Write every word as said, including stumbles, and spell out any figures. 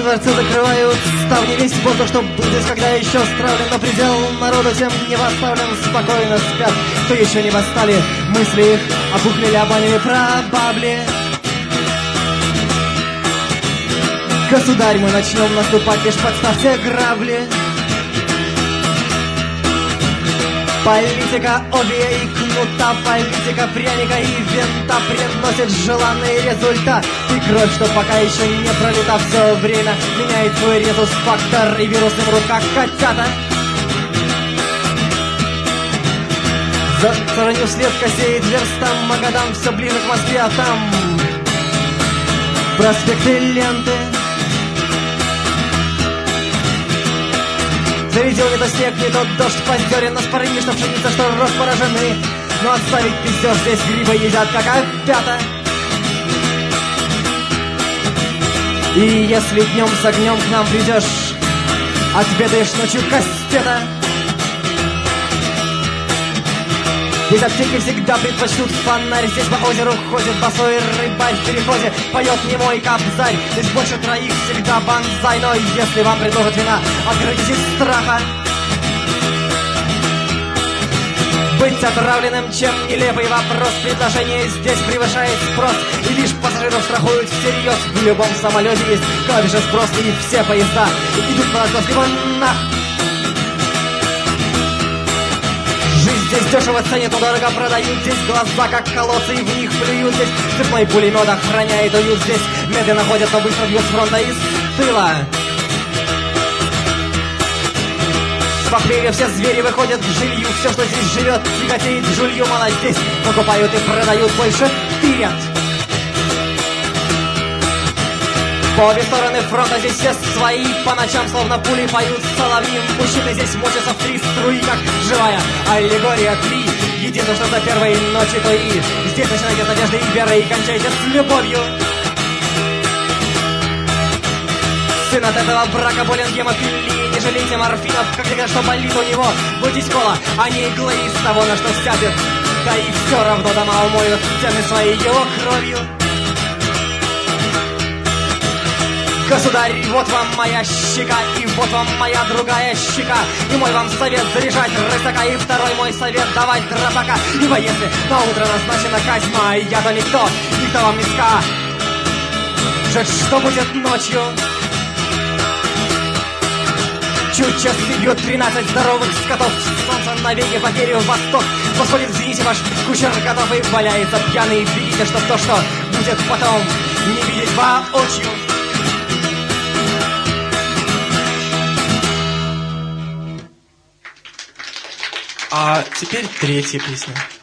дворцы закрывают ставни, весь воздух, что был здесь, когда еще стравлен на предел. Народу всем не восставлен, спокойно спят, кто еще не восстали. Мысли их опухли лябанями про бабли. Государь, мы начнем наступать, лишь подставьте грабли. Политика обия и кнута, политика пряника и винта приносит желанный результат. И кровь, что пока еще не пролита, все время меняет свой резус-фактор и вирус им рут, как котята. За сторонью след косеет верстам, Магадам все ближе к Москве, а там проспекты ленты. Зарядил не то снег, не тот дождь поздерен, нас порыни, что пшеница, что рожь поражены. Но отставить пиздеж, здесь грибы едят, как опята. И если днем с огнем к нам придешь, отведаешь ночью кастета. Здесь аптеки всегда предпочтут фонарь. Здесь по озеру ходит босой рыбарь в переходе, поет немой кобзарь. Здесь больше троих всегда банзай. Но если вам предложат вина, открытесь из страха. Быть отравленным, чем нелепый вопрос. Предложение здесь превышает спрос, и лишь пассажиров страхуют всерьез. В любом самолете есть клавиша спрос, и все поезда идут по откос, либо нах. Жизнь здесь дешево ценят, но дорого продают. Здесь глаза как колодцы, и в них плюют. Здесь цепной пулемет охраняет уют. Здесь медленно ходят, но быстро бьют с фронта и с тыла. С похмелья все звери выходят к жилью. Все, что здесь живет, тяготеет жулью. Мало здесь покупают и продают, больше тырят. По обе стороны фронта здесь все свои. По ночам словно пули поют соловьи. Мужчины здесь мочатся в три струи, как живая аллегория три. Единственное, что за первой ночи, то и здесь начинайте с надеждой и верой, и кончайте с любовью. Сын от этого брака болен гемофилией. Не жалейте морфинов, как говорят, что болит у него. Бойтесь кола, а не иглы из того, на что сядет. Да и все равно дома умоют стены своей его кровью. Государь, вот вам моя щека, и вот вам моя другая щека. И мой вам совет заряжать рысака, и второй мой совет давать дробака. Ибо если на утро назначена казнь моя, то никто, никто вам не скажет, что будет ночью. Чуть час бьет тринадцать здоровых скотов. Солнце навеки потерю в восток. Восходит в зените ваш кучер готов и валяется пьяный. Видите, что то, что будет потом, не видеть воочию. А теперь третья песня.